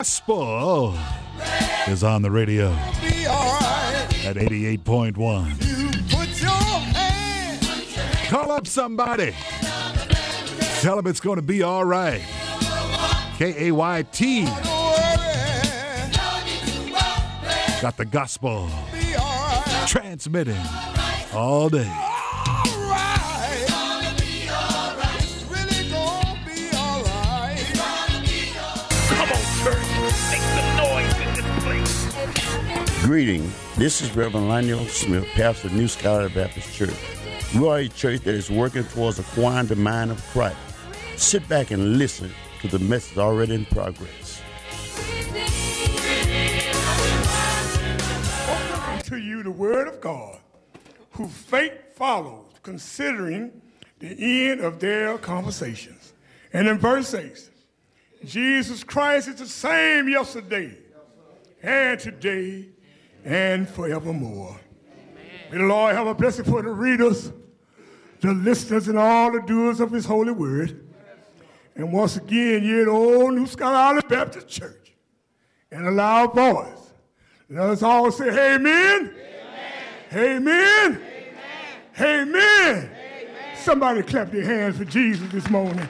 Gospel is on the radio at 88.1. Call up somebody. Tell them it's going to be all right. KAYT. Got the gospel transmitting all day. Greeting. This is Reverend Lionel Smith, pastor of New Scholar Baptist Church. We are a church that is working towards acquiring the mind of Christ. Sit back and listen to the message already in progress. To you the word of God, whose fate follows, considering the end of their conversations. And in verse 6, Jesus Christ is the same yesterday and today and forevermore. May the Lord have a blessing for the readers, the listeners, and all the doers of his holy word. And once again, you're the old New Scholar Baptist Church. In a loud voice, let us all say amen. Amen. Amen. Amen. Amen. Somebody clap their hands for Jesus this morning.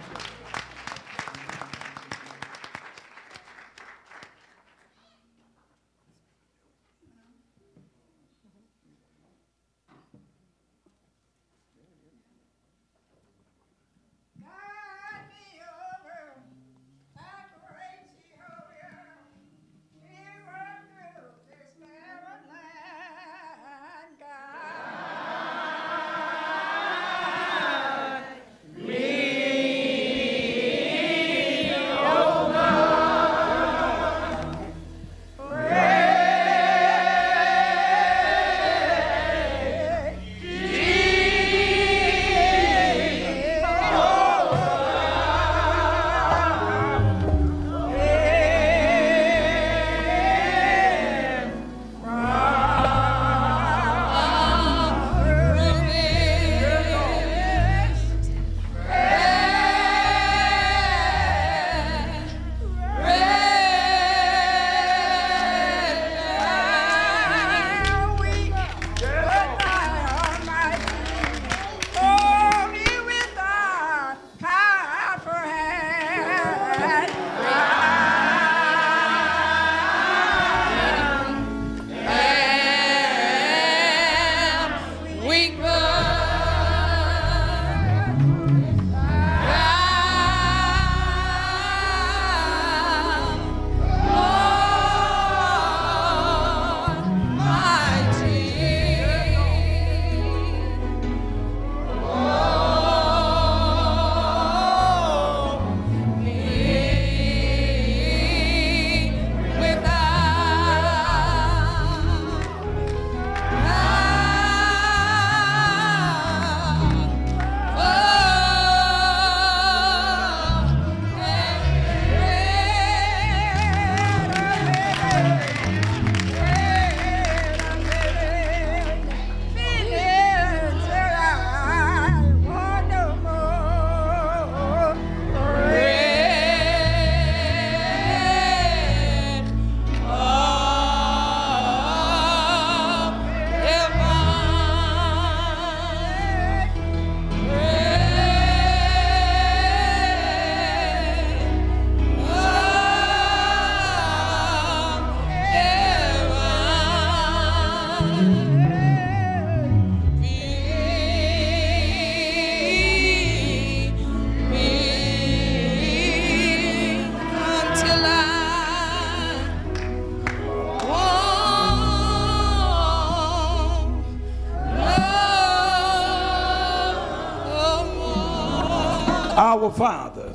Our Father,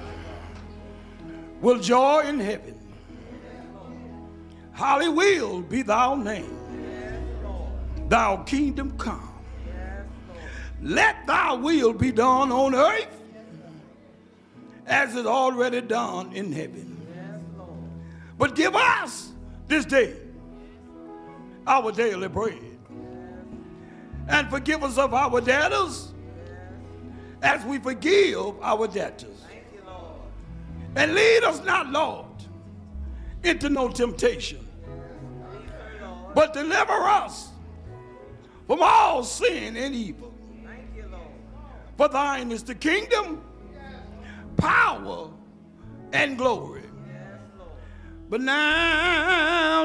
will joy in heaven, hallowed will be thy name, thy kingdom come, let thy will be done on earth as is already done in heaven. But give us this day our daily bread, and forgive us of our debtors as we forgive our debtors. And lead us not, Lord, into no temptation, but deliver us from all sin and evil. For thine is the kingdom, power, and glory. But now,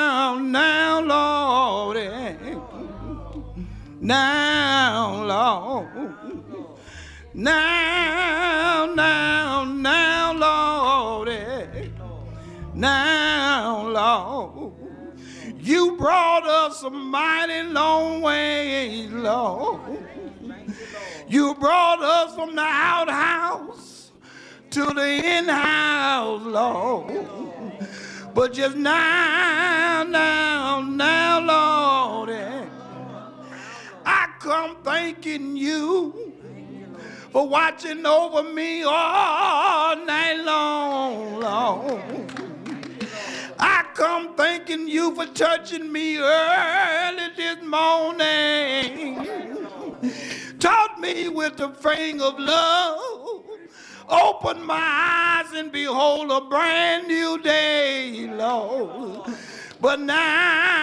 Lord, now, Lord, now, Lord, now, Lord, you brought us a mighty long way, Lord. You brought us from the outhouse to the in-house, Lord. But just now, Lord, I come thanking you for watching over me all night long, Lord. I come thanking you for touching me early this morning. Taught me with the finger of love. Open my eyes and behold a brand new day, Lord. But now,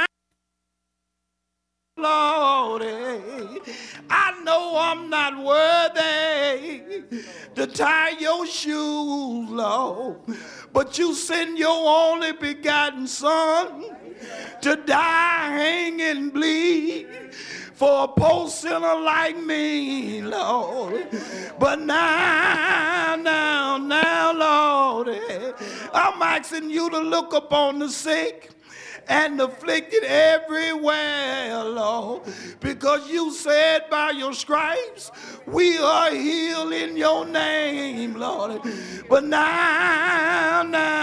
Lord, I know I'm not worthy to tie your shoes, Lord. But you send your only begotten Son to die, hang, and bleed for a poor sinner like me, Lord. But now, Lord, I'm asking you to look upon the sick and afflicted everywhere, Lord, because you said by your stripes we are healed in your name, Lord. But now,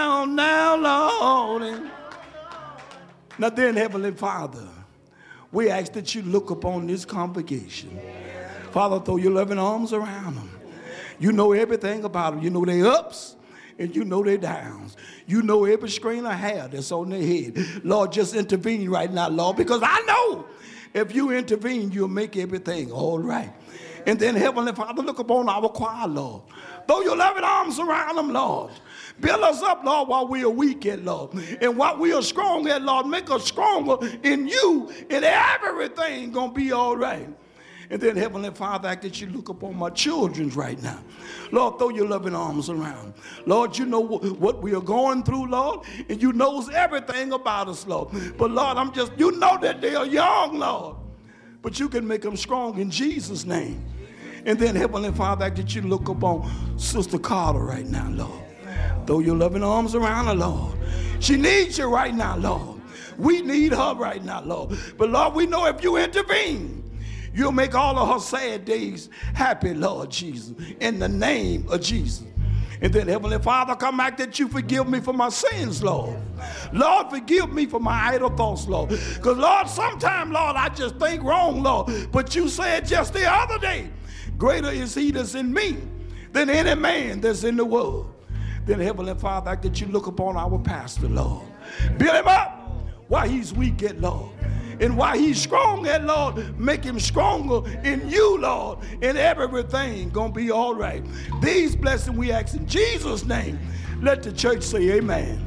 Lord. Now then, Heavenly Father, we ask that you look upon this congregation. Father, throw your loving arms around them. You know everything about them. You know their ups and you know their downs. You know every strain of hair that's on their head. Lord, just intervene right now, Lord, because I know if you intervene, you'll make everything all right. And then, Heavenly Father, look upon our choir, Lord. Throw your loving arms around them, Lord. Build us up, Lord, while we are weak at, Lord. And while we are strong at, Lord, make us stronger in you, and everything going to be all right. And then, Heavenly Father, I ask that you look upon my children right now. Lord, throw your loving arms around. Lord, you know what we are going through, Lord, and you knows everything about us, Lord. But, Lord, you know that they are young, Lord, but you can make them strong in Jesus' name. And then, Heavenly Father, I ask that you look upon Sister Carter right now, Lord. Throw your loving arms around her, Lord. She needs you right now, Lord. We need her right now, Lord. But, Lord, we know if you intervene, you'll make all of her sad days happy, Lord Jesus, in the name of Jesus. And then, Heavenly Father, come back that you forgive me for my sins, Lord. Lord, forgive me for my idle thoughts, Lord. Because, Lord, sometimes, Lord, I just think wrong, Lord. But you said just the other day, greater is he that's in me than any man that's in the world. Then, Heavenly Father, I ask that you look upon our pastor, Lord. Build him up while he's weak at, Lord. And while he's strong at, Lord, make him stronger in you, Lord. And everything gonna be all right. These blessings we ask in Jesus' name. Let the church say amen.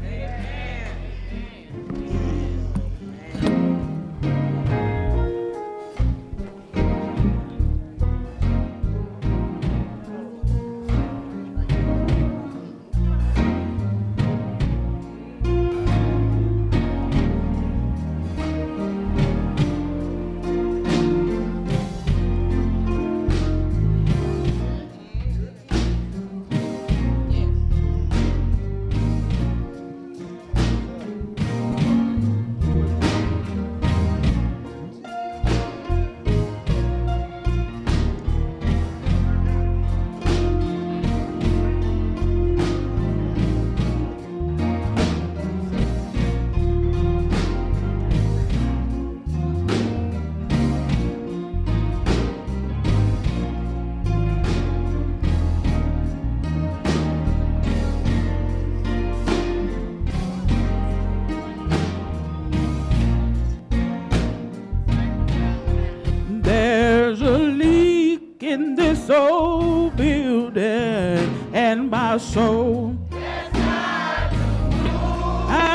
soul building and my soul. I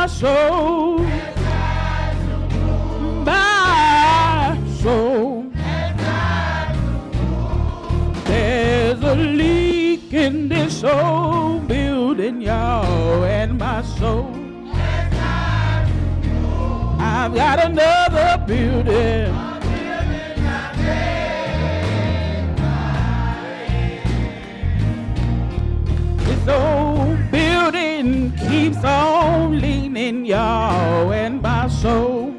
my soul. My soul. There's a leak in this old building, y'all, and my soul. I've got another building. This old building keeps on leaning, y'all, and my soul.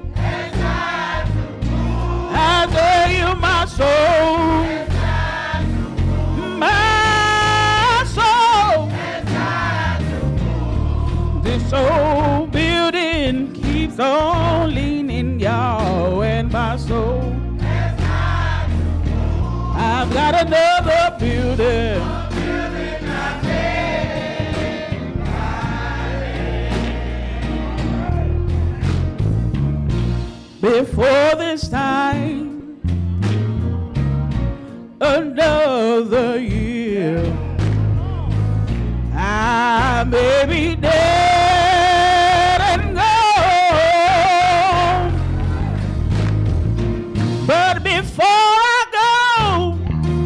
I tell you, my soul. My soul. This old building keeps on leaning, y'all, and my soul. I've got another building. Before this time, another year, I may be dead and gone, but before I go,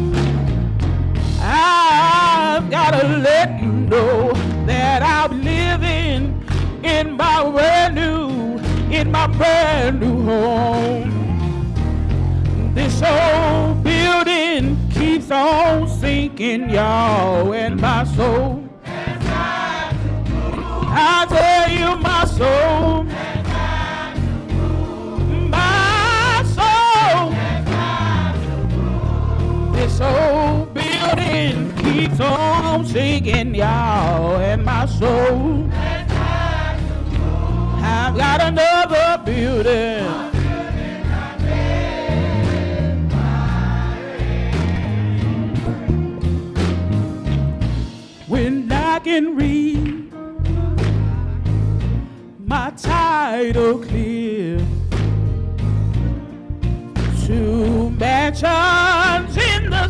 I've gotta let you know that I'm living in my brand new home. This old building keeps on sinking, y'all, and my soul. I tell you, my soul. My soul. This old building keeps on sinking, y'all, and my soul. I've got another building. When I can read my title clear, 2 mansions in the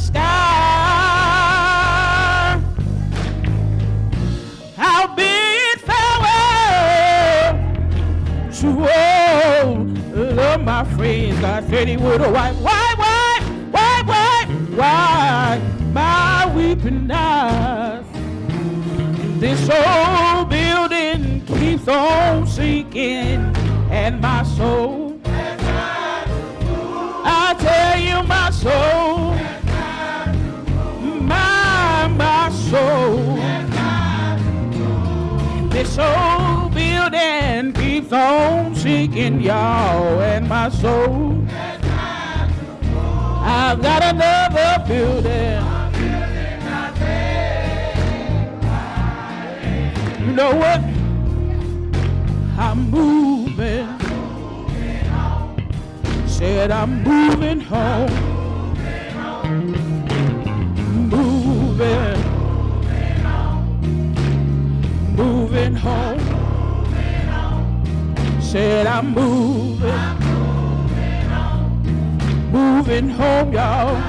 sky, I'll bid farewell to all of my friends. God said he would wipe my weeping eyes. This old building keeps on sinking, and my soul, I tell you, my soul, my soul, this old building keeps on sinking, y'all, and my soul. I've got another building. You know what? I'm moving. Said I'm moving home. Moving. Moving home. Said I'm moving. Moving home, y'all.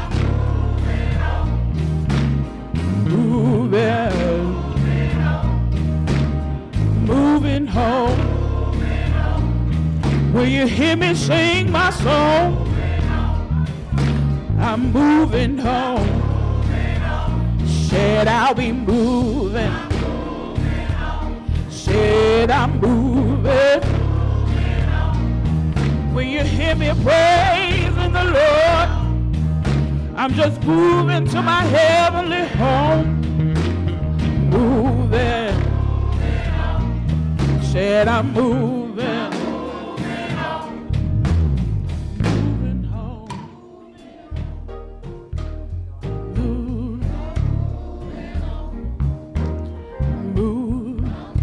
Moving. Moving home. Will you hear me sing my song? I'm moving home. Said I'll be moving. Said I'm moving. Will you hear me praising the Lord? I'm just moving to my heavenly home. Moving. Said I'm moving. Moving home. Moving. Moving.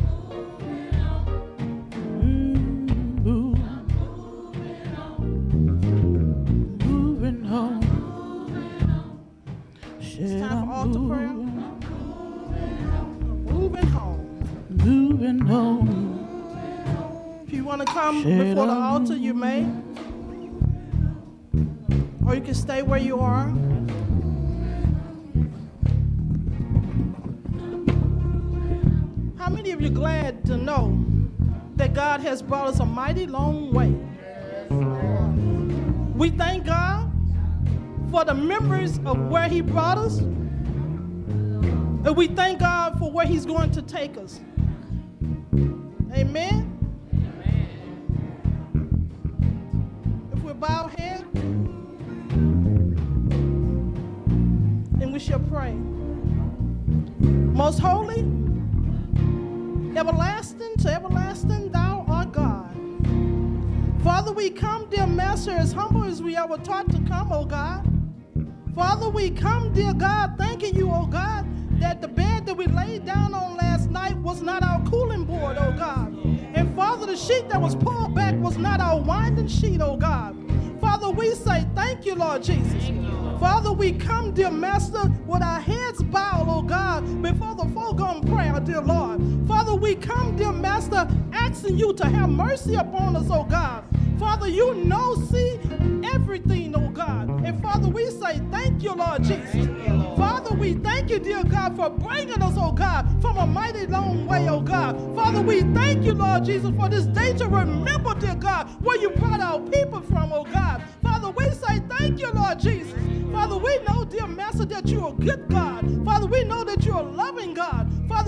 Moving home. It's time for altar prayer. Moving home. Moving home. If you want to come before the altar, you may. Or you can stay where you are. How many of you are glad to know that God has brought us a mighty long way. We thank God for the memories of where he brought us. And we thank God for where he's going to take us. Amen. If we bow our head, and we shall pray. Most holy, everlasting to everlasting, thou art God. Father, we come, dear Master, as humble as we ever taught to come, oh God. Father, we come, dear God, thanking you, oh God, that the bed that we laid down on last night was not our cooling board, oh God. And Father, the sheet that was pulled back was not our winding sheet, oh God. Father, we say thank you, Lord Jesus. Father, we come, dear Master, with our heads bowed, oh God, before the foregone prayer, dear Lord. Father, we come, dear Master, asking you to have mercy upon us, oh God. Father, you know, see everything, oh God. And Father, we say thank you, Lord Jesus. Father, we thank you, dear God, for bringing us, oh God, from a mighty long way, oh God. Father, we thank you, Lord Jesus, for this day to remember, dear God, where you brought our people from, oh God. Father, we say thank you, Lord Jesus. Father, we know, dear Master, that you're a good God. Father, we know that you're a loving God. Father,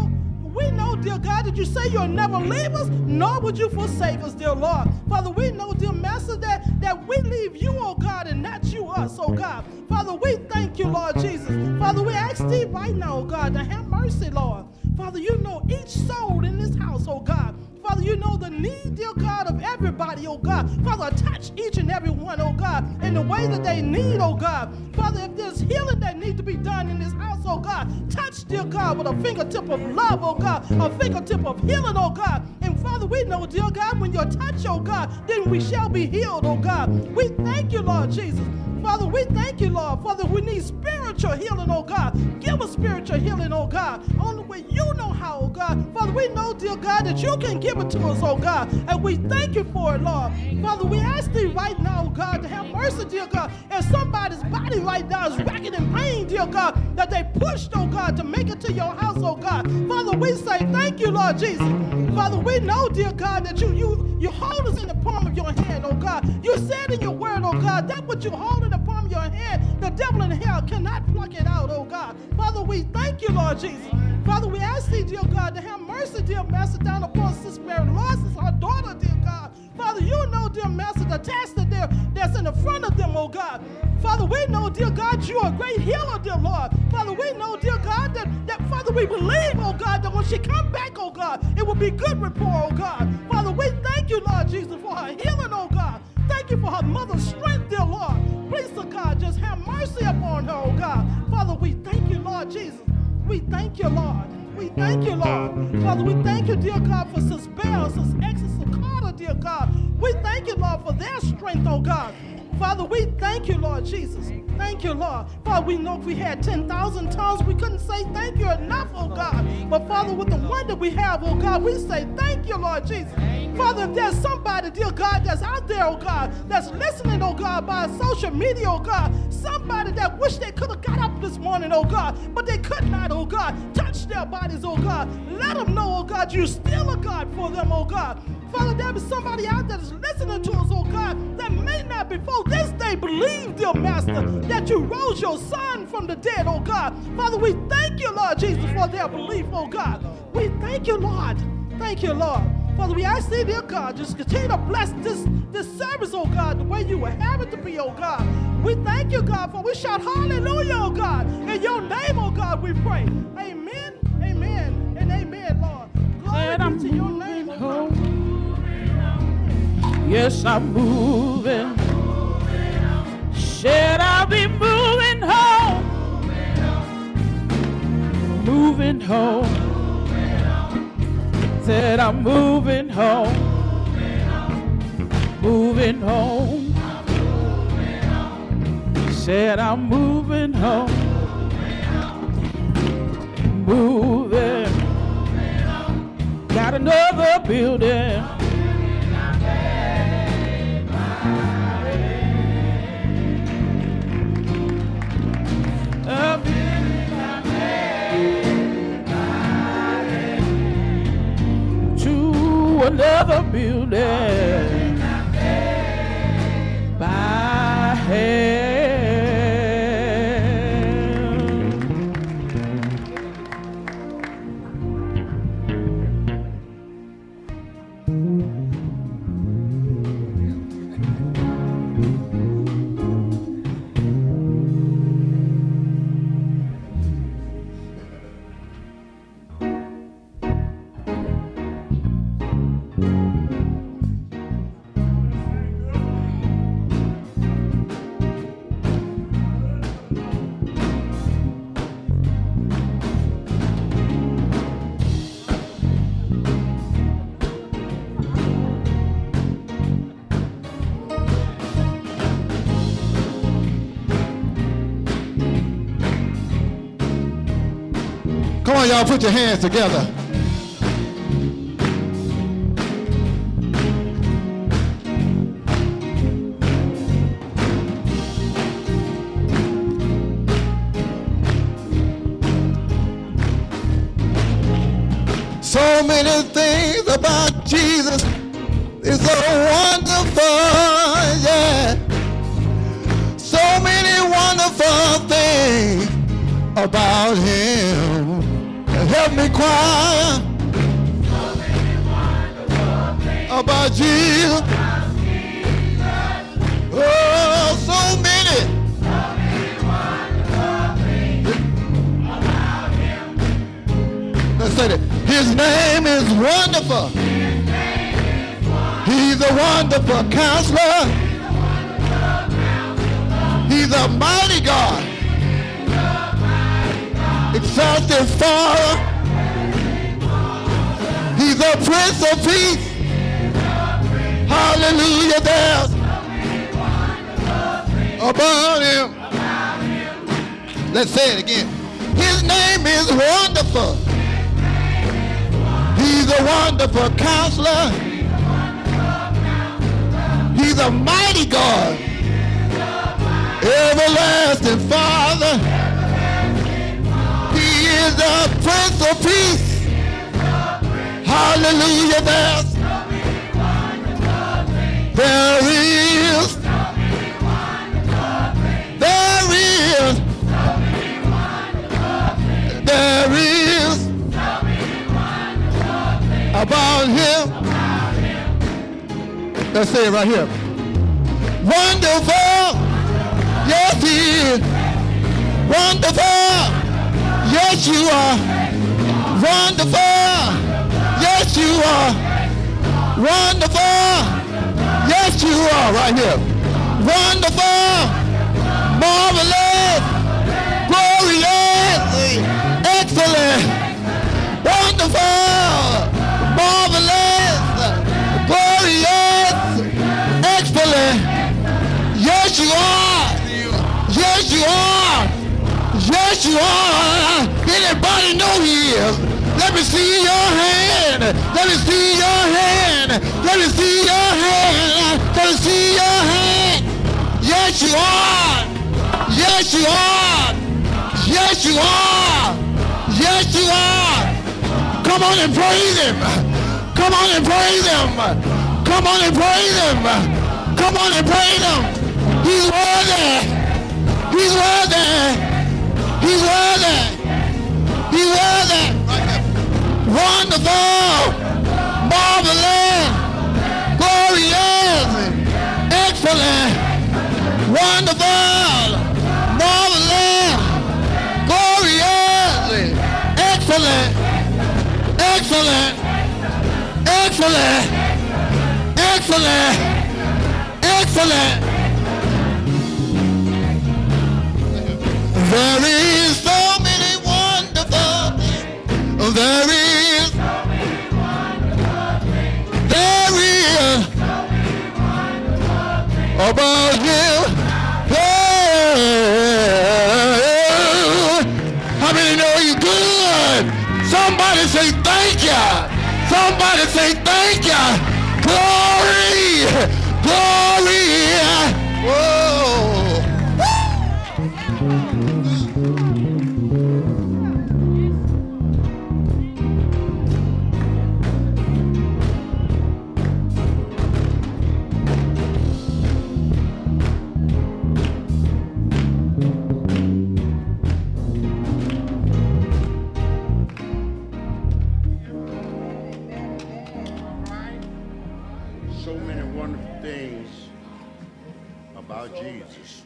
we know, dear God, that you say you'll never leave us, nor would you forsake us, dear Lord. Father, we know, dear Master, that we leave you, oh God, and not you us, oh God. Father, we thank you, Lord Jesus. Father, we ask thee right now, oh God, to have mercy, Lord. Father, you know each soul in this house, oh God. Father, you know the need, dear God, of everybody, oh God. Father, touch each and every one, oh God, in the way that they need, oh God. Father, if there's healing that needs to be done in this house, oh God, touch, dear God, with a fingertip of love, oh God, a fingertip of healing, oh God. And Father, we know, dear God, when you touch, oh God, then we shall be healed, oh God. We thank you, Lord Jesus. Father, we thank you, Lord. Father, we need spiritual healing, oh God. Give us spiritual healing, oh God. Only way you know how, oh God. Father, we know, dear God, that you can give it to us, oh God. And we thank you for it, Lord. Father, we ask thee right now, oh God, to have mercy, dear God. If somebody's body right now is racking in pain, dear God, that they pushed, oh God, to make it to your house, oh God. Father, we say thank you, Lord Jesus. Father, we know, dear God, that you hold us in the palm of your hand, oh God. You said in your word, oh God, that what you hold in the palm of your hand, the devil in hell cannot pluck it out, oh God. Father, we thank you, Lord Jesus. Father, we ask thee, dear God, to have mercy, dear Master, down upon Sister Mary Lawson, our daughter, dear God. Father, you know, dear Master, the task that's in the front of them, oh God. Father, we know, dear God, you are a great healer, dear Lord. Father, we know, dear God, that Father, we believe, oh God, that when she come back, oh God, it will be good rapport, oh God. Father, we thank you, Lord Jesus, for her healing, oh God. Thank you for her mother's strength, dear Lord. Please, oh God, just have mercy upon her, oh God. Father, we thank you, Lord Jesus. We thank you, Lord. We thank you, Lord. Father, we thank you, dear God, for Sis Bell, Sis X, Sis Carter, dear God. We thank you, Lord, for their strength, oh God. Father, we thank you, Lord Jesus. Thank you, Lord. Father, we know if we had 10,000 tongues, we couldn't say thank you enough, oh God. But Father, with the one that we have, oh God, we say thank you, Lord Jesus. Father, if there's somebody, dear God, that's out there, oh God, that's listening, oh God, by social media, oh God, somebody that wish they could have got up this morning, oh God, but they could not, oh God, touch their bodies, oh God. Let them know, oh God, you're still a God for them, oh God. Father, there is somebody out there that's listening to us, oh God, that may not before this day believe, dear Master, that you rose your son from the dead, oh God. Father, we thank you, Lord Jesus, for their belief, oh God. We thank you, Lord. Thank you, Lord. Father, we ask thee, dear God, just continue to bless this service, oh God, the way you would have it to be, oh God. We thank you, God, for we shout hallelujah, oh God. In your name, oh God, we pray. Amen, amen, and amen, Lord. Glory be to your name, oh God. Yes, I'm moving. Said I'll be moving home. Moving home. Said I'm moving home. Moving home. Said I'm moving home. Moving. Got another building. another building by hand. Come on, y'all, put your hands together. So many things about Jesus is so wonderful, yeah. So many wonderful things about him. Help me choir. So many wonderful things about Jesus. Oh, so many wonderful things about him. Let's say that. His name is wonderful. He's a wonderful counselor. He's a mighty God. Exalted Father. He's a Prince of Peace. Hallelujah. There's about him. Let's say it again. His name is wonderful. He's a wonderful counselor. He's a mighty God. Everlasting Father. He is the Prince of Peace. Hallelujah. There is. There is about him. Let's say it right here. Wonderful. Yes, he is. Wonderful. Yes, you are. Wonderful. Yes, you are. Wonderful. Yes, you are. Right here. Wonderful. Marvelous. Glorious. Excellent. Wonderful. Marvelous. Glorious. Excellent. Yes, you are. Yes, you are. Yes, you are. Anybody know he is? Let me see your hand. Let me see your hand. Let me see your hand. Let me see your hand. Yes, you are. Yes, you are. Yes, you are. Yes, you are. Come on and praise him. Come on and praise him. Come on and praise him. Come on and praise him. He's worthy. He's worthy. He's worthy. He's worthy. Wonderful. Marvelous. Glorious. Excellent. Wonderful. Marvelous. Glorious. Excellent. Excellent. Excellent. Excellent. Excellent. There is so many wonderful things. There is. There is. About him. How many know he's good? Somebody say thank you. Somebody say thank you. Glory. Glory. Whoa. so many wonderful things about Jesus.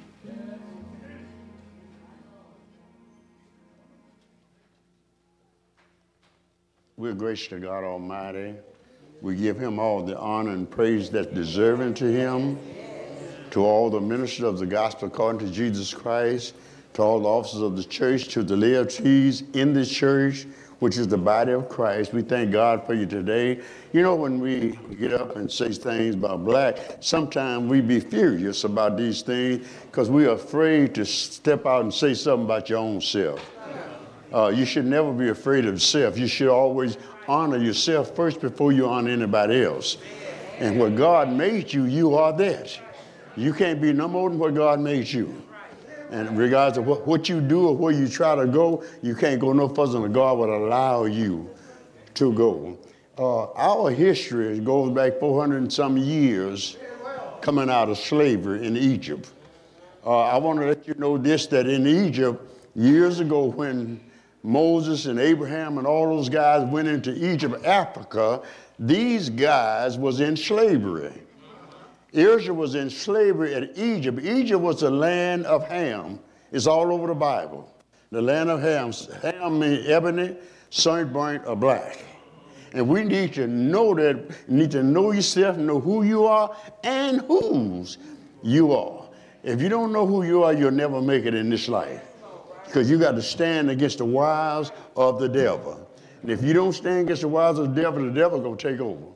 We're gracious to God Almighty. We give him all the honor and praise that's deserving to him, to all the ministers of the gospel according to Jesus Christ, to all the officers of the church, to the laity in the church, which is the body of Christ. We thank God for you today. You know, when we get up and say things about black, sometimes we be furious about these things because we are afraid to step out and say something about your own self. You should never be afraid of self. You should always honor yourself first before you honor anybody else. And what God made you, you are that. You can't be no more than what God made you. And regardless of what you do or where you try to go, you can't go no further than God would allow you to go. Our history goes back 400 and some years coming out of slavery in Egypt. I want to let you know this, that in Egypt, years ago when Moses and Abraham and all those guys went into Egypt, Africa, these guys was in slavery. Israel was in slavery in Egypt. Egypt was the land of Ham. It's all over the Bible. The land of Ham. Ham means ebony, sun burnt, or black. And we need to know that, you need to know yourself, know who you are and whose you are. If you don't know who you are, you'll never make it in this life. Because you got to stand against the wiles of the devil. And if you don't stand against the wiles of the devil's going to take over.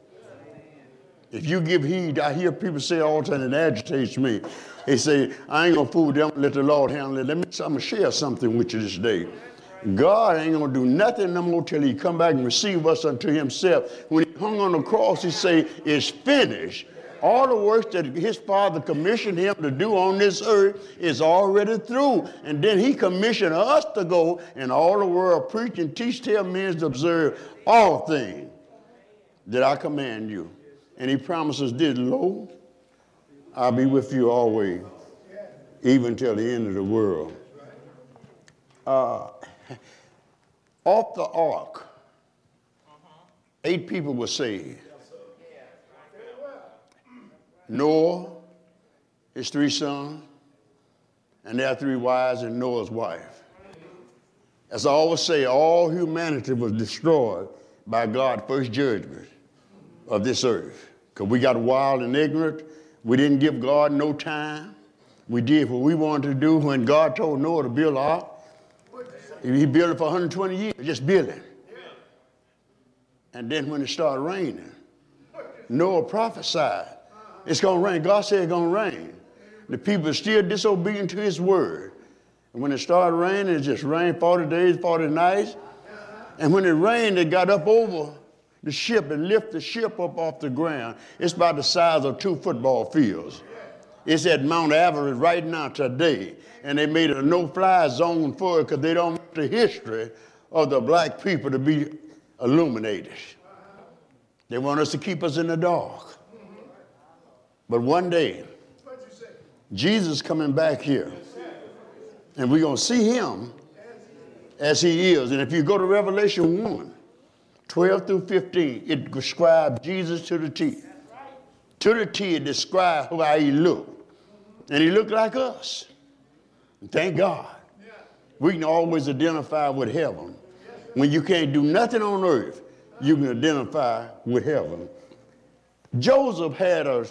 If you give heed, I hear people say all the time, and it agitates me. They say, I ain't going to fool them, let the Lord handle it. I'm going to share something with you this day. God ain't going to do nothing no more till he come back and receive us unto himself. When he hung on the cross, he say, it's finished. All the work that his Father commissioned him to do on this earth is already through. And then he commissioned us to go in all the world, preach and teach, tell men to observe all things that I command you. And he promises this, lo, I'll be with you always, even till the end of the world. Off the ark, 8 people were saved. Noah, his 3 sons, and their 3 wives and Noah's wife. As I always say, all humanity was destroyed by God's first judgment of this earth. Because we got wild and ignorant. We didn't give God no time. We did what we wanted to do. When God told Noah to build an ark, he built it for 120 years, just building. And then when it started raining, Noah prophesied, it's going to rain. God said it's going to rain. The people are still disobedient to his word. And when it started raining, it just rained 40 days, 40 nights. And when it rained, it got up over the ship and lifted the ship up off the ground. It's about the size of 2 football fields. It's at Mount Everest right now today. And they made a no-fly zone for it because they don't want the history of the black people to be illuminated. They want us to keep us in the dark. But one day, Jesus coming back here, and we're going to see him as he is. And if you go to Revelation 1, 12 through 15, it describes Jesus to the T. To the T, it describes how he looked. And he looked like us. And thank God. We can always identify with heaven. When you can't do nothing on earth, you can identify with heaven. Joseph had a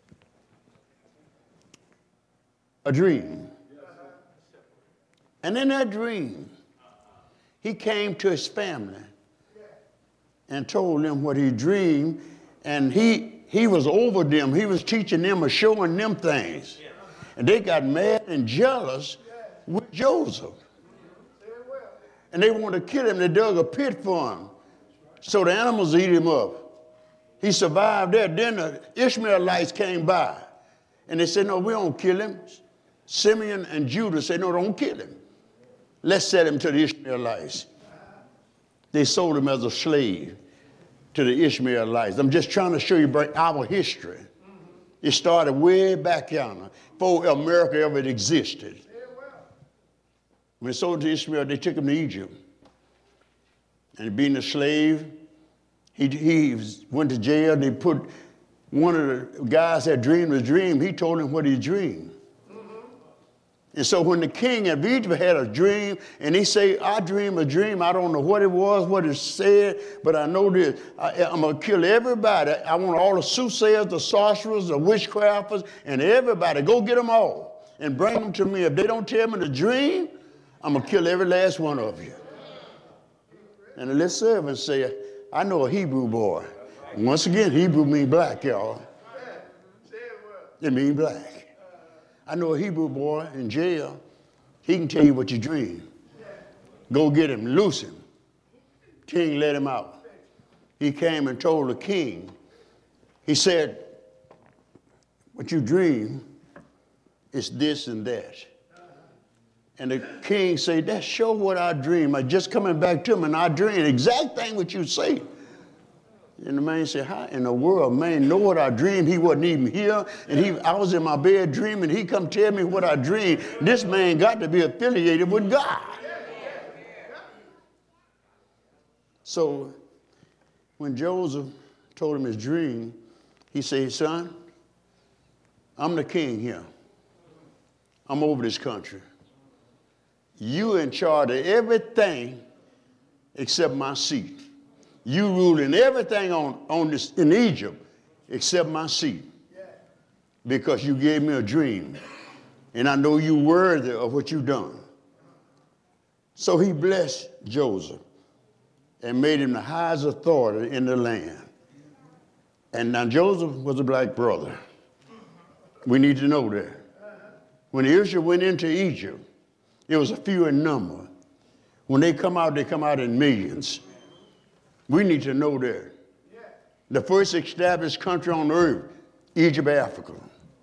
dream. And in that dream, he came to his family and told them what he dreamed, and he was over them. He was teaching them or showing them things. And they got mad and jealous with Joseph. And they wanted to kill him. They dug a pit for him so the animals eat him up. He survived there. Then the Ishmaelites came by, and they said, no, we don't kill him. Simeon and Judah said, no, don't kill him. Let's sell him to the Ishmaelites. They sold him as a slave to the Ishmaelites. I'm just trying to show you our history. It started way back yonder, before America ever existed. When they sold to Ishmael, they took him to Egypt. And being a slave, he went to jail. They put one of the guys that dreamed a dream, he told him what he dreamed. And so when the king of Egypt had a dream, and he said, I dreamed a dream. I don't know what it was, what it said, but I know this. I'm going to kill everybody. I want all the soothsayers, the sorcerers, the witchcrafters, and everybody. Go get them all and bring them to me. If they don't tell me the dream, I'm going to kill every last one of you. And the little servant said, I know a Hebrew boy. And once again, Hebrew means black, y'all. It means black. I know a Hebrew boy in jail. He can tell you what you dream. Go get him, loose him. King let him out. He came and told the king. He said, what you dream is this and that. And the king said, that's sure what I dream. I just coming back to him and I dream the exact thing what you say. And the man said, how in the world, man, know what I dreamed? He wasn't even here. And I was in my bed dreaming. He come tell me what I dreamed. This man got to be affiliated with God. So when Joseph told him his dream, he said, son, I'm the king here. I'm over this country. You in charge of everything except my seat. You ruling everything on this in Egypt except my seat. Because you gave me a dream. And I know you worthy of what you done. So he blessed Joseph and made him the highest authority in the land. And now Joseph was a black brother. We need to know that. When Israel went into Egypt, it was a few in number. When they come out in millions. We need to know that. The first established country on earth, Egypt, Africa.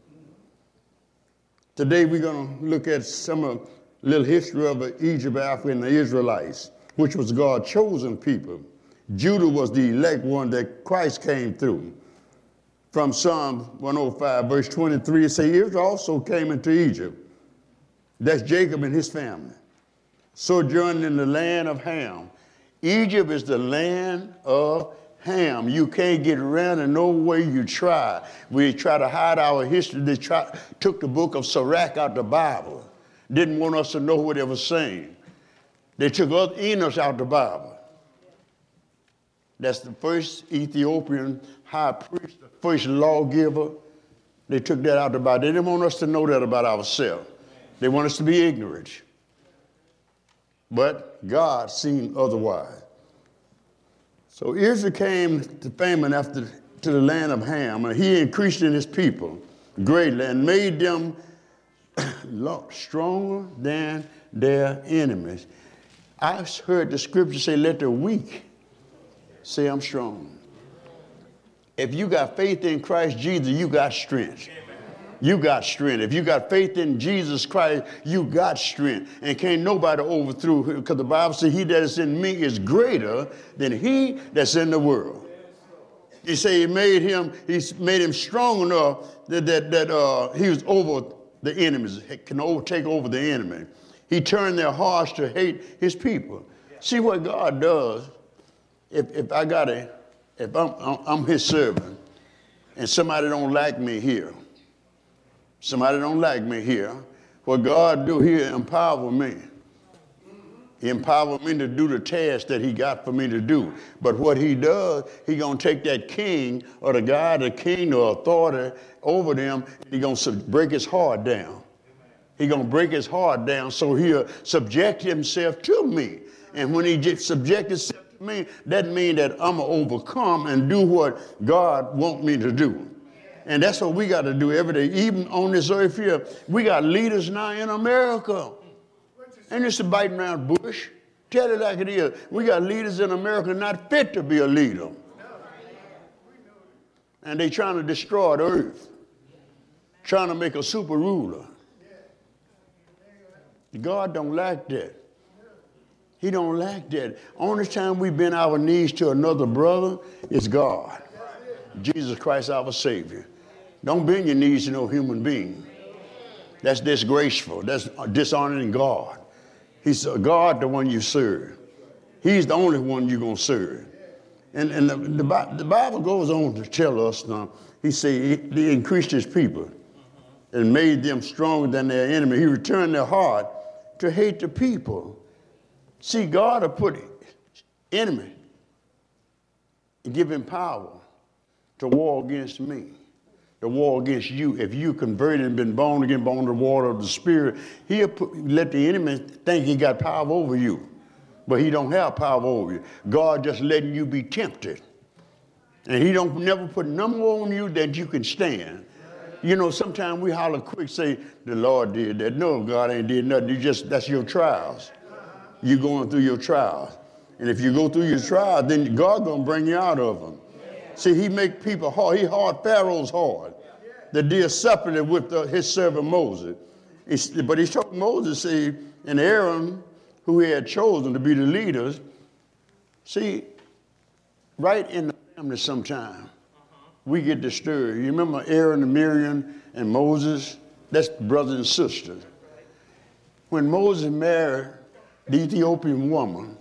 Today we're going to look at some of little history of Egypt, Africa, and the Israelites, which was God's chosen people. Judah was the elect one that Christ came through. From Psalm 105, verse 23, it says, Israel also came into Egypt. That's Jacob and his family. Sojourning in the land of Ham. Egypt is the land of Ham. You can't get around in no way you try. We try to hide our history. They took the book of Sirach out the Bible. Didn't want us to know what it was saying. They took Enoch out the Bible. That's the first Ethiopian high priest, the first lawgiver. They took that out the Bible. They didn't want us to know that about ourselves. They want us to be ignorant. But God seen otherwise. So Israel came to famine to the land of Ham, and he increased in his people greatly and made them stronger than their enemies. I heard the scripture say, let the weak say I'm strong. If you got faith in Christ Jesus, you got strength. You got strength. If you got faith in Jesus Christ, you got strength. And can't nobody overthrow him, because the Bible says he that is in me is greater than he that's in the world. He say he made him strong enough that he was over the enemies, can take over the enemy. He turned their hearts to hate his people. See what God does. If I'm his servant and somebody don't like me here, what God do, he empower me. He empowered me to do the task that he got for me to do. But what he does, he going to take that king or the king or authority over them, and he going to break his heart down. He going to break his heart down so he'll subject himself to me. And when he subjects himself to me, that means that I'm going to overcome and do what God wants me to do. And that's what we got to do every day. Even on this earth here, we got leaders now in America. And it's biting around the bush. Tell it like it is. We got leaders in America not fit to be a leader. And they trying to destroy the earth. Trying to make a super ruler. God don't like that. He don't like that. Only time we bend our knees to another brother is God. Jesus Christ, our Savior. Don't bend your knees to no human being. That's disgraceful. That's dishonoring God. He's God, the one you serve. He's the only one you're going to serve. And the Bible goes on to tell us now, he said he increased his people and made them stronger than their enemy. He returned their heart to hate the people. See, God will put enemy and give him power to war against me, to war against you. If you converted and been born again, born of the water of the Spirit, he'll let the enemy think he got power over you. But he don't have power over you. God just letting you be tempted. And he don't never put number on you that you can stand. You know, sometimes we holler quick, say, the Lord did that. No, God ain't did nothing. That's your trials. You're going through your trials. And if you go through your trials, then God gonna bring you out of them. See, he make people hard. He hard Pharaoh's hard. The dear separately with his servant Moses. But he told Moses, see, and Aaron, who he had chosen to be the leaders, see, right in the family sometime, we get disturbed. You remember Aaron and Miriam and Moses? That's brothers and sisters. When Moses married the Ethiopian woman,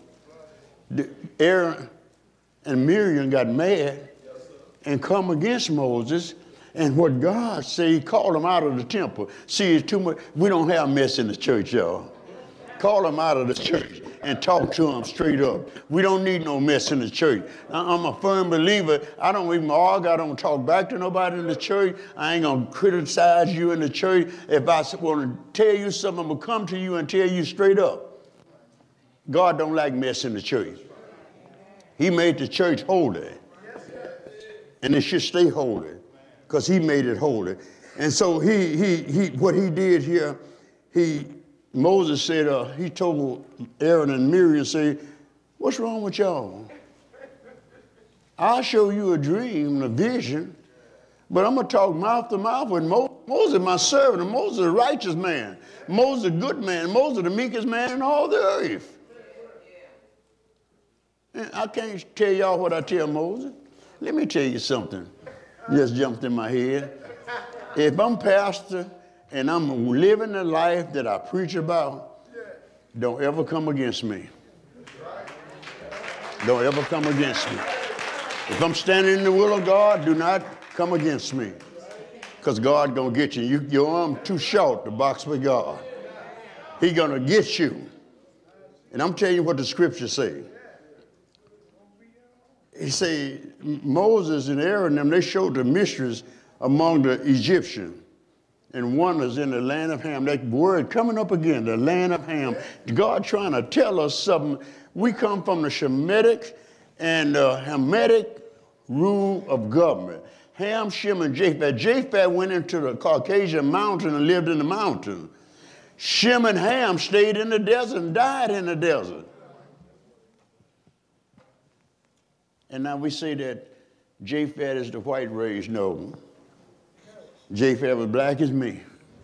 Aaron and Miriam got mad and come against Moses. And what God said, he called them out of the temple. See, it's too much. We don't have mess in the church, y'all. Call them out of the church and talk to them straight up. We don't need no mess in the church. I'm a firm believer. I don't even argue. I don't talk back to nobody in the church. I ain't going to criticize you in the church. If I want to tell you something, I'm going to come to you and tell you straight up. God don't like mess in the church. He made the church holy. And it should stay holy because he made it holy. And so what he did here, Moses said, he told Aaron and Miriam, say, what's wrong with y'all? I'll show you a dream, a vision, but I'm going to talk mouth to mouth with Moses, my servant, and Moses, a righteous man. Moses, a good man. Moses, the meekest man in all the earth. And I can't tell y'all what I tell Moses. Let me tell you something. Just jumped in my head. If I'm pastor, and I'm living the life that I preach about, don't ever come against me. Don't ever come against me. If I'm standing in the will of God, do not come against me. Because God gonna get you. Your arm too short to box with God. He gonna get you. And I'm telling you what the scriptures say. He say, Moses and Aaron, them, they showed the mysteries among the Egyptians. And wonders in the land of Ham. That word coming up again, the land of Ham. God trying to tell us something. We come from the Shemitic and Hamitic rule of government. Ham, Shem, and Japheth. Japheth went into the Caucasian mountain and lived in the mountain. Shem and Ham stayed in the desert and died in the desert. And now we say that Japheth is the white race. No. Japheth was black as me.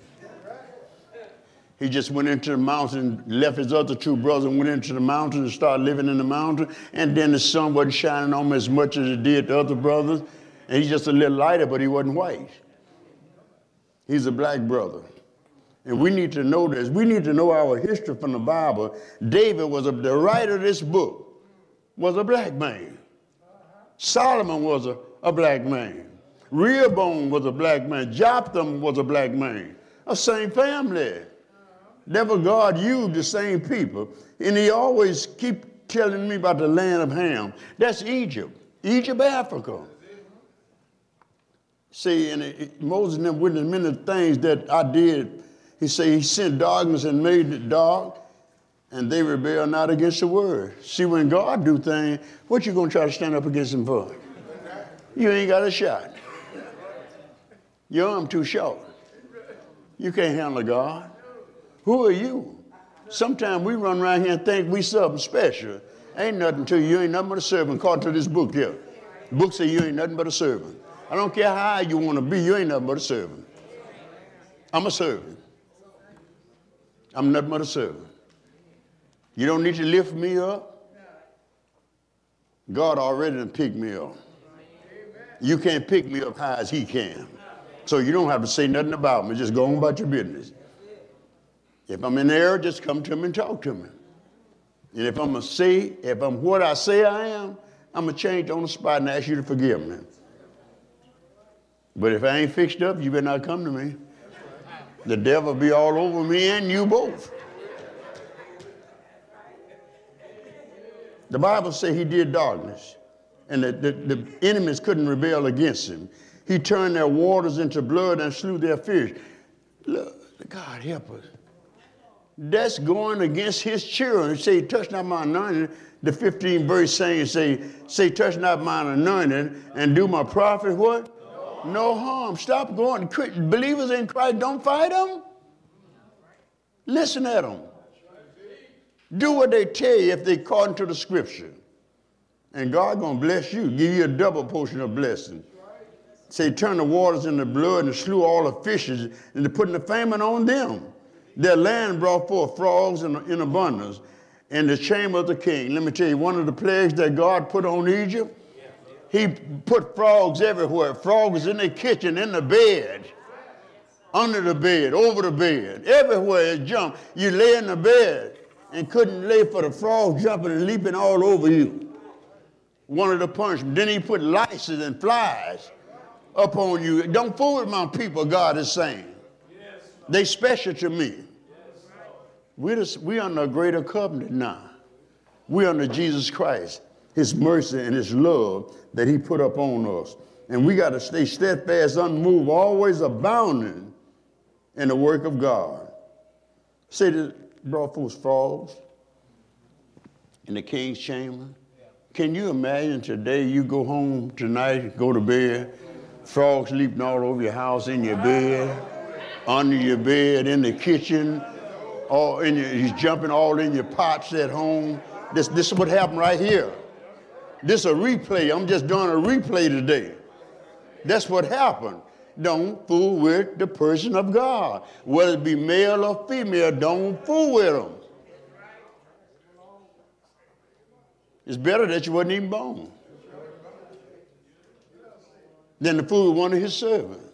He just went into the mountain, left his other two brothers and went into the mountain and started living in the mountain. And then the sun wasn't shining on him as much as it did the other brothers. And he's just a little lighter, but he wasn't white. He's a black brother. And we need to know this. We need to know our history from the Bible. David was the writer of this book, was a black man. Solomon was a black man. Rehoboam was a black man. Jotham was a black man. A same family. Never God used the same people. And he always keep telling me about the land of Ham. That's Egypt. Egypt, Africa. See, and Moses and them witnessed many things that I did. He said he sent darkness and made it dark, and they rebel not against the word. See, when God do things, what you going to try to stand up against him for? You ain't got a shot. Your arm too short. You can't handle God. Who are you? Sometimes we run around here and think we something special. Ain't nothing to you. You ain't nothing but a servant, according to this book here. The book says you ain't nothing but a servant. I don't care how high you want to be, you ain't nothing but a servant. I'm a servant. I'm nothing but a servant. You don't need to lift me up. God already done picked me up. You can't pick me up high as he can. So you don't have to say nothing about me. Just go on about your business. If I'm in error, just come to me and talk to me. And if I'm what I say I am, I'm going to change on the spot and ask you to forgive me. But if I ain't fixed up, you better not come to me. The devil be all over me and you both. The Bible says he did darkness, and the enemies couldn't rebel against him. He turned their waters into blood and slew their fish. Look, God help us. That's going against his children. Say, touch not my anointed. The 15th verse saying, say, touch not my anointed and do my prophet what? No harm. Stop going. Believers in Christ, don't fight them. Listen at them. Do what they tell you if they according to the scripture. And God going to bless you, give you a double portion of blessing. Say, turn the waters into blood and slew all the fishes and to putting the famine on them. Their land brought forth frogs in abundance in the chamber of the king. Let me tell you, one of the plagues that God put on Egypt, he put frogs everywhere. Frogs in the kitchen, in the bed, under the bed, over the bed. Everywhere it jumped. You lay in the bed and couldn't lay for the frogs jumping and leaping all over you. One of the punishments. Then he put lice and flies up on you. Don't fool with my people, God is saying. They special to me. We under a greater covenant now. We under Jesus Christ, his mercy and his love that he put up on us. And we got to stay steadfast, unmoved, always abounding in the work of God. Say that brought forth frogs in the king's chamber. Can you imagine today you go home tonight, go to bed, frogs leaping all over your house, in your bed, under your bed, in the kitchen, he's jumping all in your pots at home. This is what happened right here. This is a replay. I'm just doing a replay today. That's what happened. Don't fool with the person of God. Whether it be male or female, don't fool with them. It's better that you wasn't even born than to fool with one of his servants.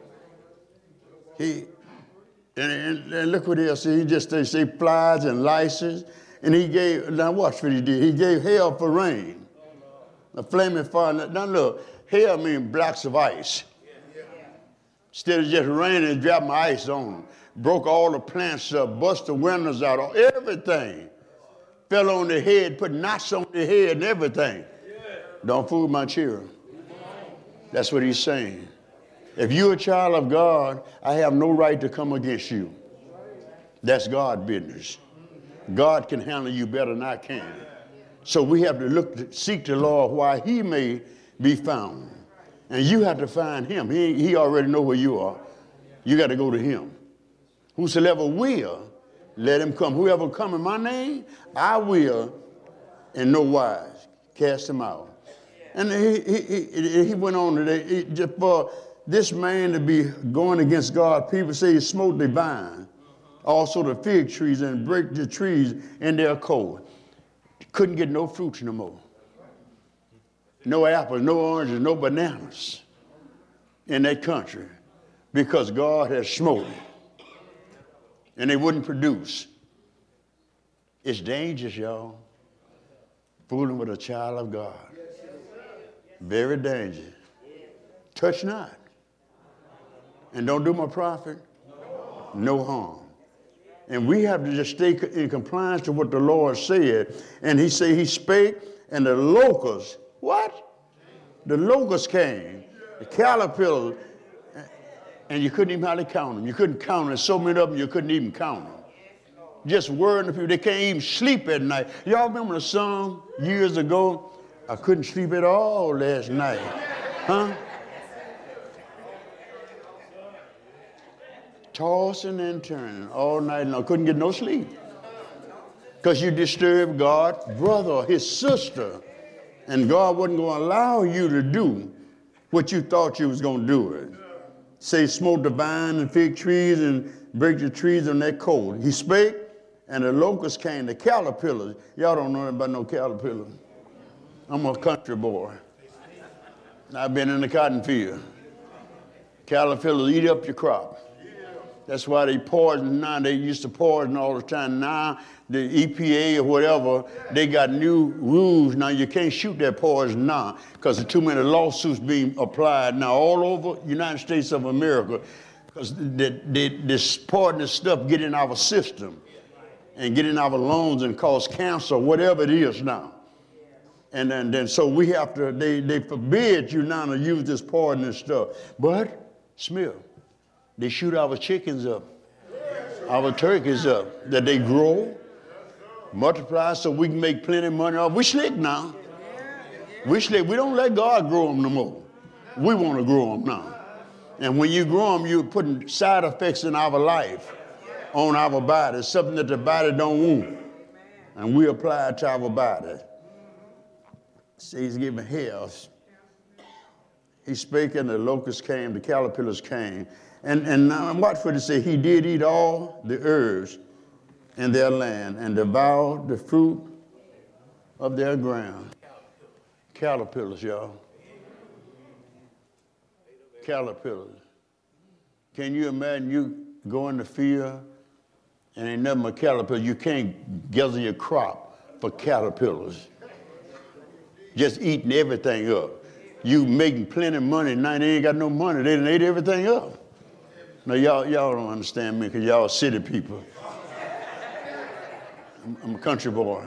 And look what he said. He just say flies and lices. And he gave, now watch what he did. He gave hail for rain. A flaming fire. Now look, hail means blocks of ice. Instead of just raining and dropping ice on them. Broke all the plants up, bust the windows out, everything. Fell on their head, put knots on their head and everything. Don't fool my children. That's what he's saying. If you're a child of God, I have no right to come against you. That's God's business. God can handle you better than I can. So we have to seek the Lord while he may be found. And you have to find him. He already know where you are. You got to go to him. Whosoever will, let him come. Whoever come in my name, I will in no wise cast him out. And he went on today, just for this man to be going against God, people say he smote the vine, also the fig trees, and break the trees in their cold. Couldn't get no fruits no more. No apples, no oranges, no bananas in that country because God has smote it. And they wouldn't produce. It's dangerous, y'all. Fooling with a child of God. Very dangerous. Touch not. And don't do my prophet no harm. And we have to just stay in compliance to what the Lord said. And he said he spake, and the locusts, what? The locusts came, the caterpillars, and you couldn't even hardly count them. You couldn't count them. There's so many of them you couldn't even count them. Just worrying the people. They can't even sleep at night. Y'all remember the song years ago? I couldn't sleep at all last night. Huh? Tossing and turning all night long. Couldn't get no sleep. Because you disturbed God's brother or his sister. And God wasn't going to allow you to do what you thought you was going to do it. Say, smote the vine and fig trees and break the trees on that cold. He spake, and the locusts came, the caterpillars. Y'all don't know about no caterpillars. I'm a country boy. I've been in the cotton field. Caterpillars eat up your crop. That's why they poison now. They used to poison all the time. Now the EPA or whatever, they got new rules now. You can't shoot that poison now because there's too many lawsuits being applied now all over United States of America because this poisonous stuff get in our system and get in our lungs and cause cancer, whatever it is now. And then so we have to, they forbid you now to use this poisonous stuff. But, Smith, they shoot our chickens up, our turkeys up, that they grow, multiply so we can make plenty of money off. We slick now. We slick. We don't let God grow them no more. We want to grow them now. And when you grow them, you're putting side effects in our life, on our body, something that the body don't want. And we apply it to our body. See, he's giving hell. He spake and the locusts came, the caterpillars came. And watch what it say. He did eat all the herbs in their land and devoured the fruit of their ground. Caterpillars, y'all. Caterpillars. Can you imagine you go in the field and ain't nothing but caterpillars? You can't gather your crop for caterpillars. Just eating everything up. You making plenty of money, now they ain't got no money. They done ate everything up. Now, y'all don't understand me because y'all city people. I'm a country boy.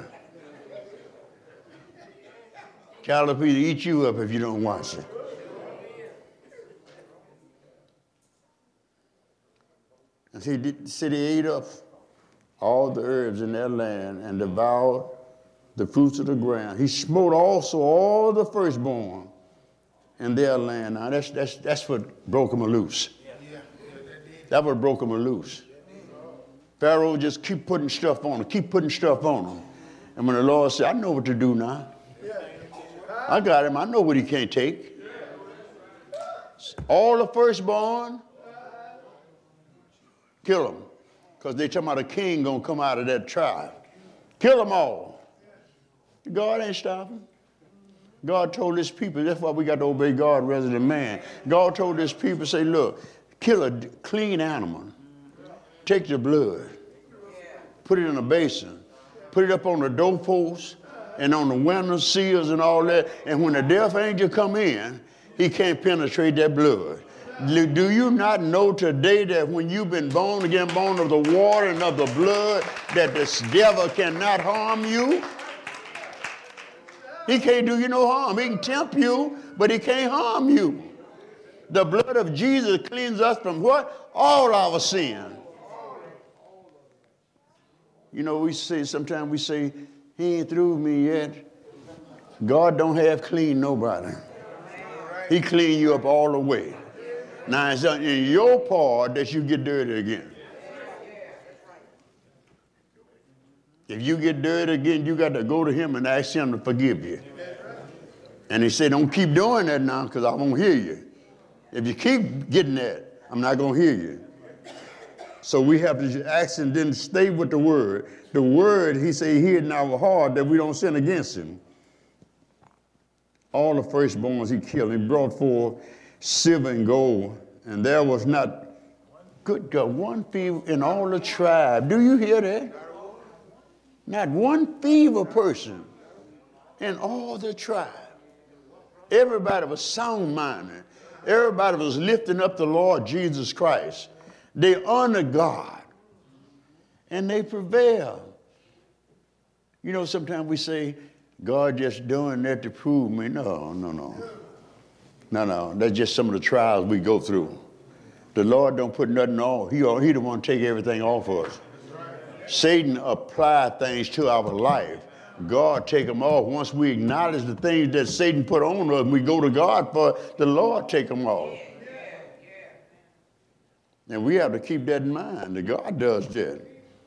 Caterpillar eat you up if you don't watch it. And see, the city ate up all the herbs in their land and devoured the fruits of the ground. He smote also all the firstborn in their land. Now, that's what broke them loose. That's what broke them loose. Pharaoh just keep putting stuff on them, keep putting stuff on them. And when the Lord said, I know what to do now. I got him. I know what he can't take. All the firstborn, kill them. Because they talking about a king going to come out of that tribe. Kill them all. God ain't stopping. God told his people, that's why we got to obey God rather than man. God told his people, say, look, kill a clean animal. Take the blood. Put it in a basin. Put it up on the doorpost and on the window seals and all that. And when the death angel come in, he can't penetrate that blood. Do you not know today that when you've been born again, born of the water and of the blood, that the devil cannot harm you? He can't do you no harm. He can tempt you, but he can't harm you. The blood of Jesus cleanses us from what? All our sin. You know, sometimes we say, he ain't through with me yet. God don't have clean nobody. He clean you up all the way. Now it's in your part that you get dirty again. If you get dirty again, you got to go to him and ask him to forgive you. And he said, don't keep doing that now because I won't hear you. If you keep getting that, I'm not going to hear you. So we have to ask and then stay with the word. The word, he said, hid in our heart that we don't sin against him. All the firstborns he killed. He brought forth silver and gold. And there was not, good God, one fever in all the tribe. Do you hear that? Not one feeble person in all the tribe. Everybody was sound-minded. Everybody was lifting up the Lord Jesus Christ. They honor God. And they prevail. You know, sometimes we say, God just doing that to prove me. No. That's just some of the trials we go through. The Lord don't put nothing on. He don't want to take everything off of us. Satan applied things to our life. God take them off. Once we acknowledge the things that Satan put on us, we go to God for the Lord take them off. And we have to keep that in mind, that God does that.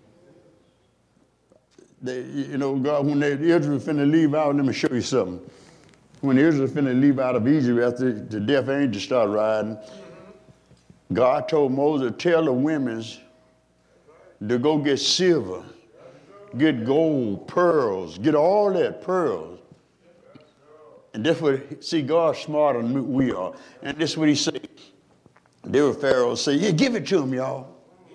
God, when Israel finna leave out, let me show you something. When Israel finna leave out of Egypt after the death angel started riding, God told Moses, tell the women to go get silver, get gold, pearls, get all that, pearls. And that's what, see, God's smarter than we are. And this is what he said. They were Pharaoh say, yeah, give it to him, y'all.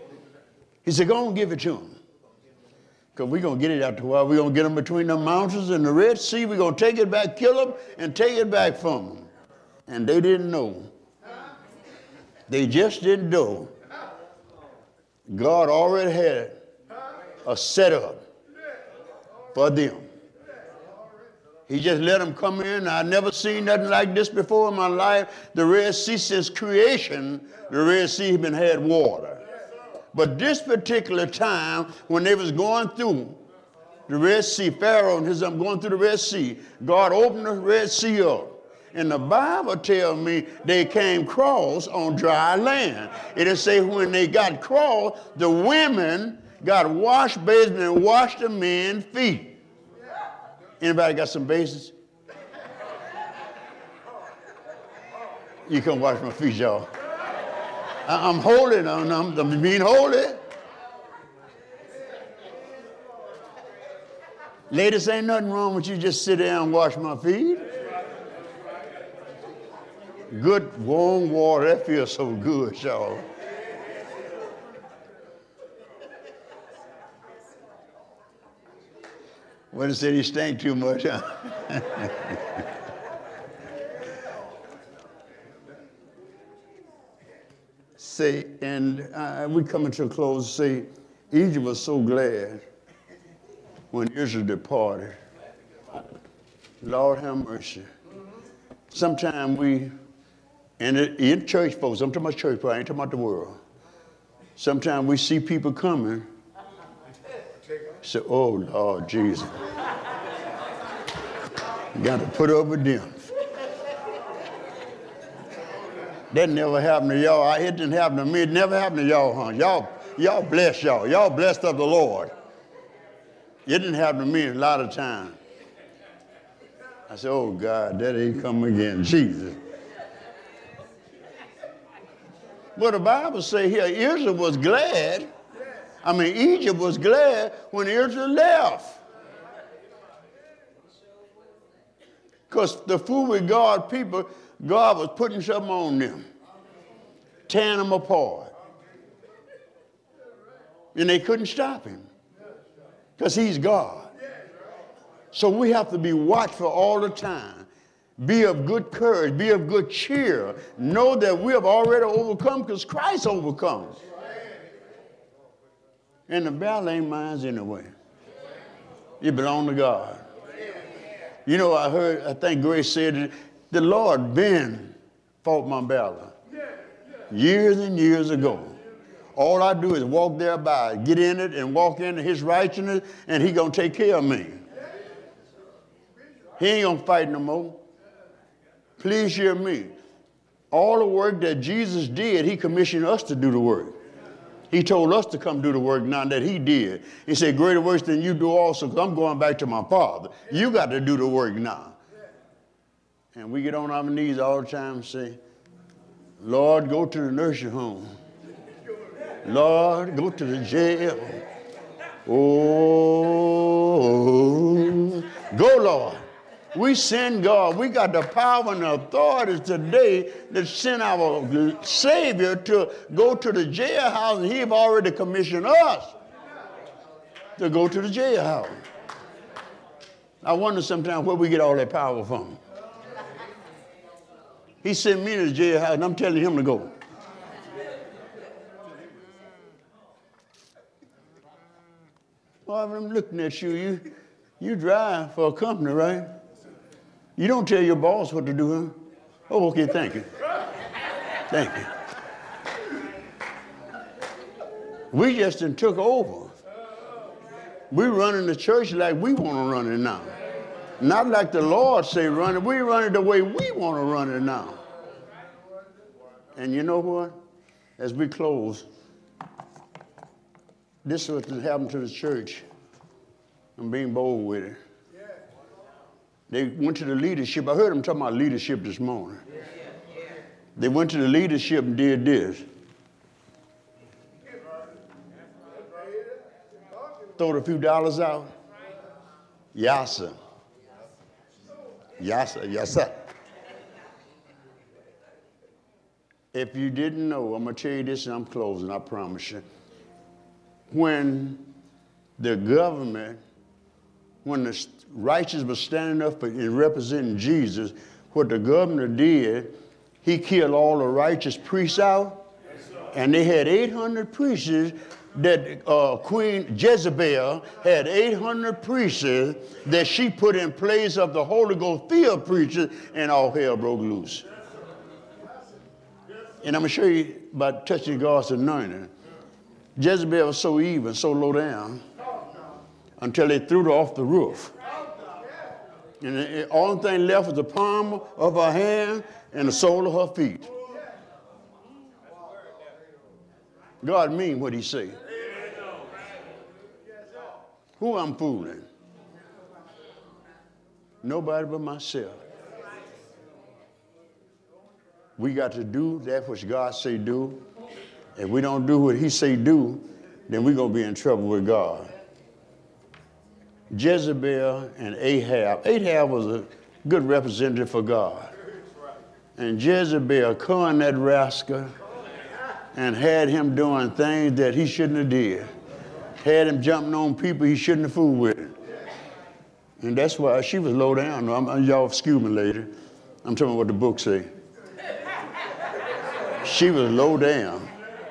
He said, go on and give it to them. Because we're going to get it out the wild. We're going to get them between the mountains and the Red Sea. We're going to take it back, kill them, and take it back from them. And they didn't know. They just didn't know. God already had a setup for them. He just let them come in. I've never seen nothing like this before in my life. The Red Sea, since creation, the Red Sea has been had water. But this particular time, when they was going through the Red Sea, Pharaoh and his going through the Red Sea, God opened the Red Sea up. And the Bible tells me they came cross on dry land. It'll say when they got cross, the women got wash basin and washed the men's feet. Anybody got some basins? You come wash my feet, y'all. I'm holy. I'm being holy. Ladies, ain't nothing wrong with you just sit down and wash my feet. Good warm water, that feels so good, y'all. What said he stank too much, huh? Say, and we coming to a close. Say, Egypt was so glad when Israel departed. Lord have mercy. Sometimes we, and in church folks, I'm talking about church folks, I ain't talking about the world. Sometimes we see people coming, say, oh, Lord Jesus. You got to put up with them. That never happened to y'all. It didn't happen to me. It never happened to y'all, huh? Y'all blessed y'all. Y'all blessed of the Lord. It didn't happen to me a lot of times. I said, oh, God, that ain't come again. Jesus. But the Bible say here, Israel was glad. Egypt was glad when Israel left. Because the fool with God people, God was putting something on them, tearing them apart. And they couldn't stop him because he's God. So we have to be watchful all the time. Be of good courage. Be of good cheer. Know that we have already overcome because Christ overcomes. And the battle ain't mine anyway. It belongs to God. You know, I think Grace said, the Lord Ben fought my battle years and years ago. All I do is walk thereby, get in it and walk into his righteousness, and he's going to take care of me. He ain't going to fight no more. Please hear me. All the work that Jesus did, he commissioned us to do the work. He told us to come do the work now that he did. He said, greater works than you do also, because I'm going back to my Father. You got to do the work now. And we get on our knees all the time and say, Lord, go to the nursing home. Lord, go to the jail. Oh, go, Lord. We send God. We got the power and the authority today to send our Savior to go to the jailhouse, and He have already commissioned us to go to the jailhouse. I wonder sometimes where we get all that power from. He sent me to the jailhouse, and I'm telling him to go. Well, I'm looking at you. You drive for a company, right? You don't tell your boss what to do, huh? Oh, okay, thank you. Thank you. We just done took over. We're running the church like we want to run it now. Not like the Lord say run it. We run it the way we want to run it now. And you know what? As we close, this is what happened to the church. I'm being bold with it. They went to the leadership. I heard them talking about leadership this morning. They went to the leadership and did this. Throwed a few dollars out. Yassa. Yassa, yassa. If you didn't know, I'm going to tell you this and I'm closing, I promise you. when the government, when the righteous was standing up and representing Jesus, what the governor did, he killed all the righteous priests out, and they had 800 priests that Queen Jezebel had 800 priests that she put in place of the Holy Ghost filled preachers, and all hell broke loose. And I'm going to show you about touching God's anointing. Jezebel was so evil, so low down, until they threw her off the roof. And the only thing left was the palm of her hand and the sole of her feet. God mean what he say. Who I'm fooling? Nobody but myself. We got to do that which God say do. If we don't do what he say do, then we're going to be in trouble with God. Jezebel and Ahab. Ahab was a good representative for God. And Jezebel conned that rascal and had him doing things that he shouldn't have did. Had him jumping on people he shouldn't have fooled with. And that's why she was low down. Y'all excuse me later. I'm talking about what the book say. She was low down.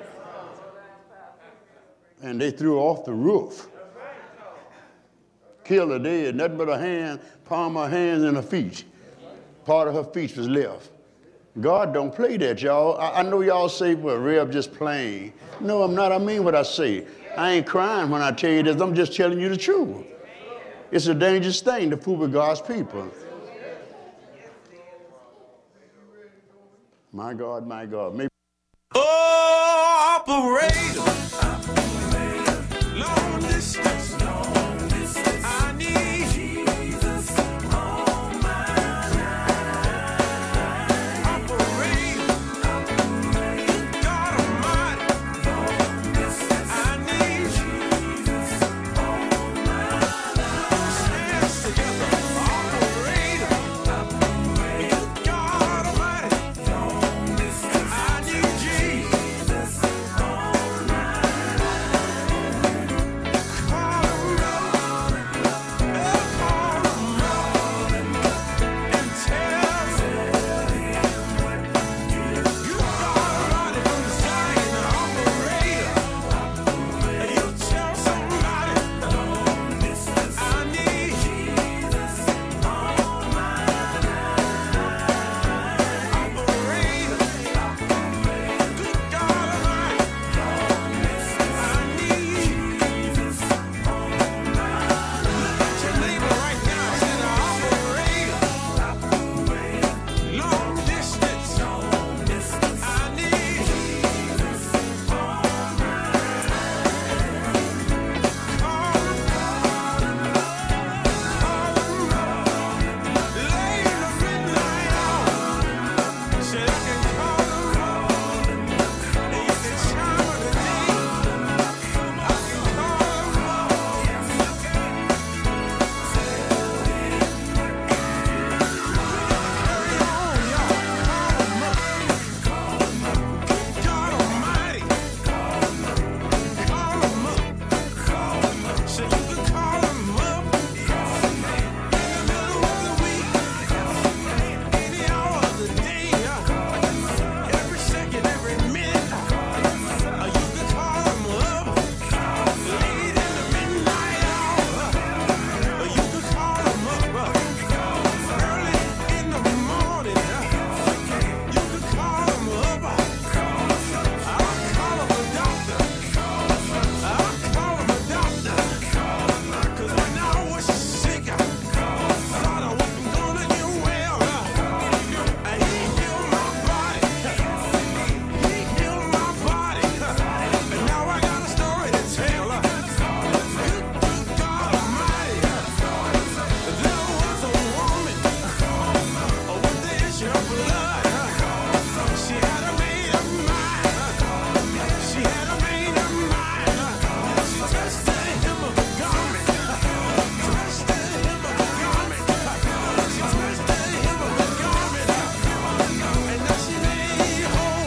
And they threw her off the roof. Killed her dead. Nothing but her hand, palm of her hands and her feet. Part of her feet was left. God don't play that, y'all. I know y'all say, well, Reb just playing. No, I'm not. I mean what I say. I ain't crying when I tell you this. I'm just telling you the truth. It's a dangerous thing to fool with God's people. My God, my God. Maybe. Oh, operator.